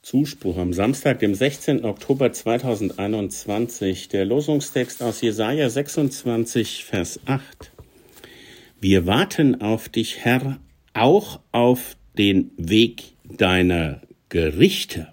Zuspruch am Samstag, dem 16. Oktober 2021, der Losungstext aus Jesaja 26, Vers 8. Wir warten auf dich, Herr, auch auf den Weg deiner Gerichte.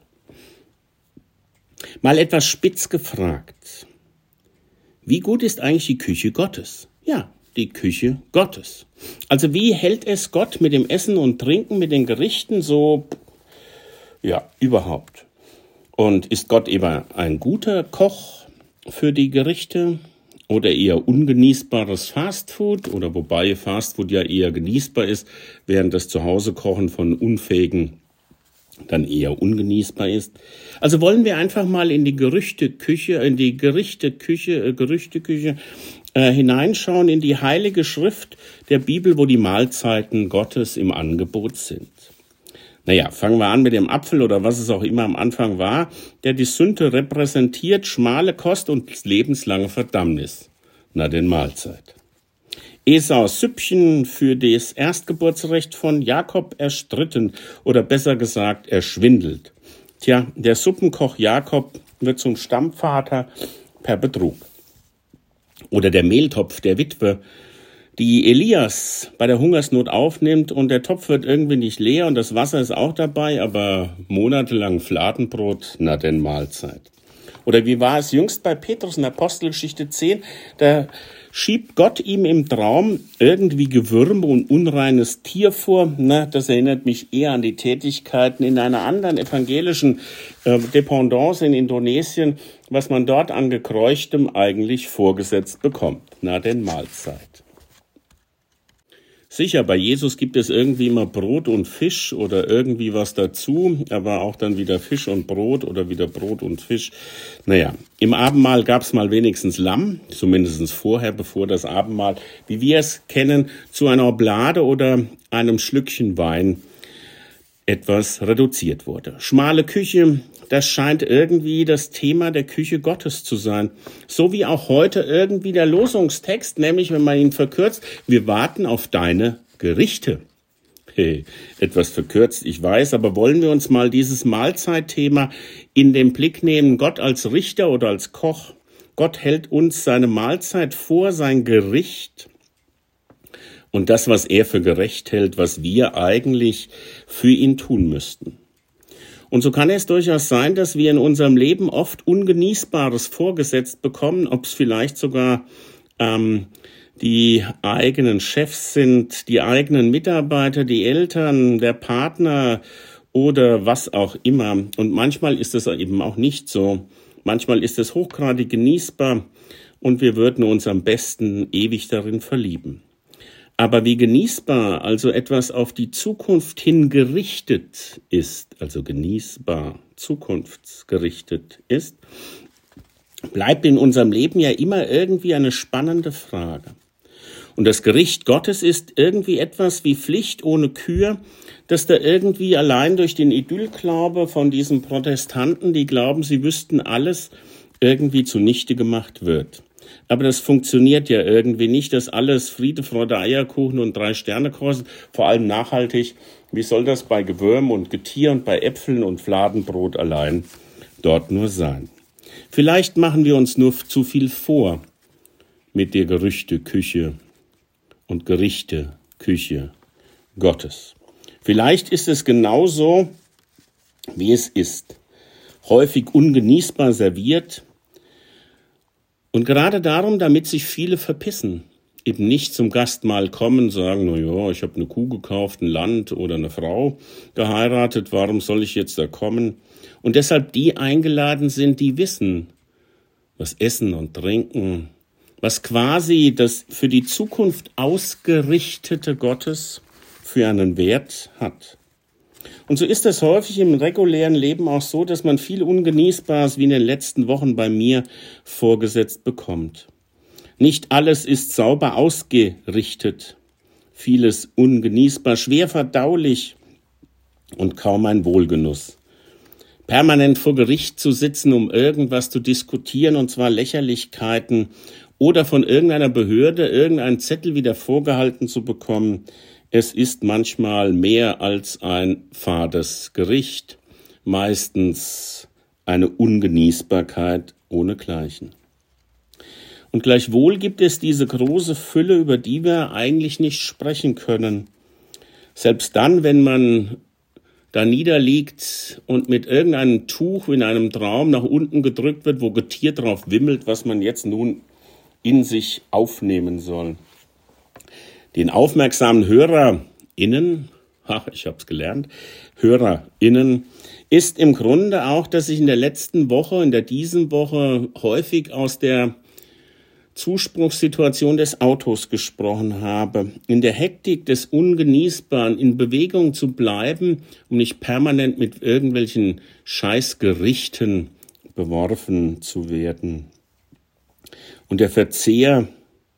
Mal etwas spitz gefragt. Wie gut ist eigentlich die Küche Gottes? Ja, die Küche Gottes. Also wie hält es Gott mit dem Essen und Trinken, mit den Gerichten so, ja, überhaupt? Und ist Gott eben ein guter Koch für die Gerichte oder eher ungenießbares Fastfood? Oder wobei Fastfood ja eher genießbar ist, während das Zuhausekochen von Unfähigen dann eher ungenießbar ist. Also wollen wir einfach mal in die Gerüchteküche hineinschauen, in die heilige Schrift der Bibel, wo die Mahlzeiten Gottes im Angebot sind. Naja, fangen wir an mit dem Apfel oder was es auch immer am Anfang war, der die Sünde repräsentiert, schmale Kost und lebenslange Verdammnis. Na, den Mahlzeit. Esaus Süppchen für das Erstgeburtsrecht von Jakob erstritten oder besser gesagt erschwindelt. Tja, der Suppenkoch Jakob wird zum Stammvater per Betrug. Oder der Mehltopf der Witwe, die Elias bei der Hungersnot aufnimmt und der Topf wird irgendwie nicht leer und das Wasser ist auch dabei, aber monatelang Fladenbrot, na denn Mahlzeit. Oder wie war es jüngst bei Petrus in Apostelgeschichte 10, da schiebt Gott ihm im Traum irgendwie Gewürm und unreines Tier vor. Na, das erinnert mich eher an die Tätigkeiten in einer anderen evangelischen Dependance in Indonesien, was man dort an Gekräuchtem eigentlich vorgesetzt bekommt. Na, denn Mahlzeit. Sicher, bei Jesus gibt es irgendwie immer Brot und Fisch oder irgendwie was dazu, aber auch dann wieder Fisch und Brot oder wieder Brot und Fisch. Naja, im Abendmahl gab es mal wenigstens Lamm, zumindest vorher, bevor das Abendmahl, wie wir es kennen, zu einer Oblade oder einem Schlückchen Wein etwas reduziert wurde. Schmale Küche, das scheint irgendwie das Thema der Küche Gottes zu sein. So wie auch heute irgendwie der Losungstext, nämlich wenn man ihn verkürzt, wir warten auf deine Gerichte. Hey, etwas verkürzt, ich weiß, aber wollen wir uns mal dieses Mahlzeitthema in den Blick nehmen, Gott als Richter oder als Koch. Gott hält uns seine Mahlzeit vor, sein Gericht. Und das, was er für gerecht hält, was wir eigentlich für ihn tun müssten. Und so kann es durchaus sein, dass wir in unserem Leben oft Ungenießbares vorgesetzt bekommen, ob es vielleicht sogar die eigenen Chefs sind, die eigenen Mitarbeiter, die Eltern, der Partner oder was auch immer. Und manchmal ist es eben auch nicht so. Manchmal ist es hochgradig genießbar und wir würden uns am besten ewig darin verlieben. Aber wie genießbar also etwas auf die Zukunft hin gerichtet ist, also genießbar zukunftsgerichtet ist, bleibt in unserem Leben ja immer irgendwie eine spannende Frage. Und das Gericht Gottes ist irgendwie etwas wie Pflicht ohne Kür, dass da irgendwie allein durch den Idyllglaube von diesen Protestanten, die glauben, sie wüssten alles, irgendwie zunichte gemacht wird. Aber das funktioniert ja irgendwie nicht, dass alles Friede, Freude, Eierkuchen und 3 Sterne kostet, vor allem nachhaltig. Wie soll das bei Gewürm und Getier und bei Äpfeln und Fladenbrot allein dort nur sein? Vielleicht machen wir uns nur zu viel vor mit der Gerüchteküche und Gerichteküche Gottes. Vielleicht ist es genauso, wie es ist. Häufig ungenießbar serviert. Und gerade darum, damit sich viele verpissen, eben nicht zum Gastmahl kommen, sagen, na ja, ich habe eine Kuh gekauft, ein Land oder eine Frau geheiratet, warum soll ich jetzt da kommen? Und deshalb die eingeladen sind, die wissen, was Essen und Trinken, was quasi das für die Zukunft ausgerichtete Gottes für einen Wert hat. Und so ist es häufig im regulären Leben auch so, dass man viel Ungenießbares wie in den letzten Wochen bei mir vorgesetzt bekommt. Nicht alles ist sauber ausgerichtet, vieles ungenießbar, schwer verdaulich und kaum ein Wohlgenuss. Permanent vor Gericht zu sitzen, um irgendwas zu diskutieren, und zwar Lächerlichkeiten, oder von irgendeiner Behörde irgendeinen Zettel wieder vorgehalten zu bekommen, es ist manchmal mehr als ein fades Gericht. meistens eine Ungenießbarkeit ohnegleichen. Und gleichwohl gibt es diese große Fülle, über die wir eigentlich nicht sprechen können. Selbst dann, wenn man da niederliegt und mit irgendeinem Tuch in einem Traum nach unten gedrückt wird, wo Getier drauf wimmelt, was man jetzt nun in sich aufnehmen soll. Den aufmerksamen HörerInnen, ich habe es gelernt, HörerInnen, ist im Grunde auch, dass ich in der letzten Woche, diesen Woche häufig aus der Zuspruchssituation des Autos gesprochen habe. In der Hektik des Ungenießbaren in Bewegung zu bleiben, um nicht permanent mit irgendwelchen Scheißgerichten beworfen zu werden. Und der Verzehr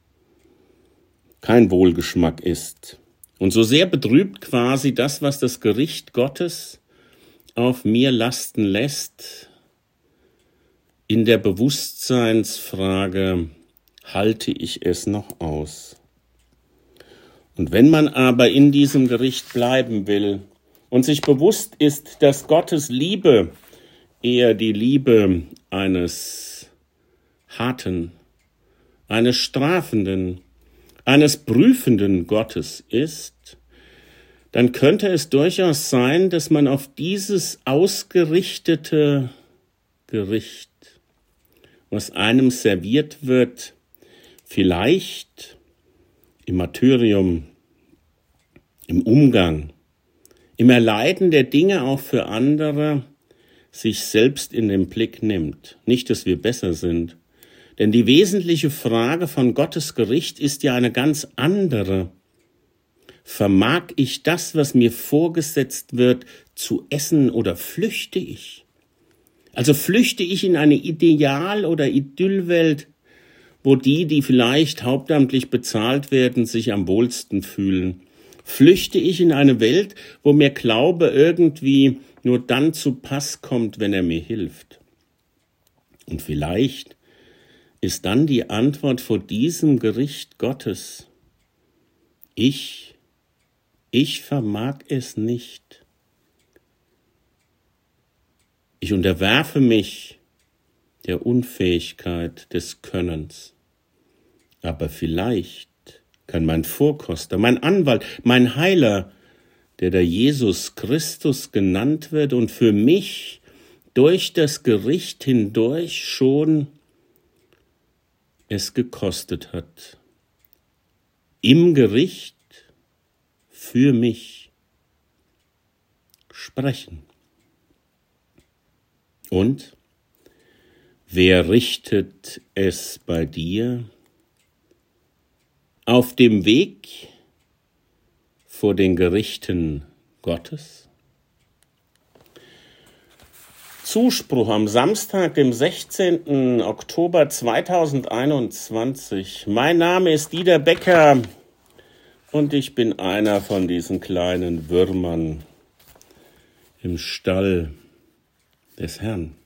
kein Wohlgeschmack ist. Und so sehr betrübt quasi das, was das Gericht Gottes auf mir lasten lässt, in der Bewusstseinsfrage, halte ich es noch aus? Und wenn man aber in diesem Gericht bleiben will und sich bewusst ist, dass Gottes Liebe eher die Liebe eines harten, eines strafenden, eines prüfenden Gottes ist, dann könnte es durchaus sein, dass man auf dieses ausgerichtete Gericht, was einem serviert wird, vielleicht im Martyrium, im Umgang, im Erleiden der Dinge auch für andere, sich selbst in den Blick nimmt. Nicht, dass wir besser sind. Denn die wesentliche Frage von Gottes Gericht ist ja eine ganz andere. Vermag ich das, was mir vorgesetzt wird, zu essen oder flüchte ich? Also flüchte ich in eine Ideal- oder Idyllwelt, wo die vielleicht hauptamtlich bezahlt werden, sich am wohlsten fühlen? Flüchte ich in eine Welt, wo mir Glaube irgendwie nur dann zu Pass kommt, wenn er mir hilft? Und vielleicht ist dann die Antwort vor diesem Gericht Gottes: Ich vermag es nicht. Ich unterwerfe mich der Unfähigkeit des Könnens. Aber vielleicht kann mein Vorkoster, mein Anwalt, mein Heiler, der da Jesus Christus genannt wird und für mich durch das Gericht hindurch schon es gekostet hat, im Gericht für mich sprechen. Und wer richtet es bei dir auf dem Weg vor den Gerichten Gottes? Zuspruch am Samstag, dem 16. Oktober 2021. Mein Name ist Dieter Becker und ich bin einer von diesen kleinen Würmern im Stall des Herrn.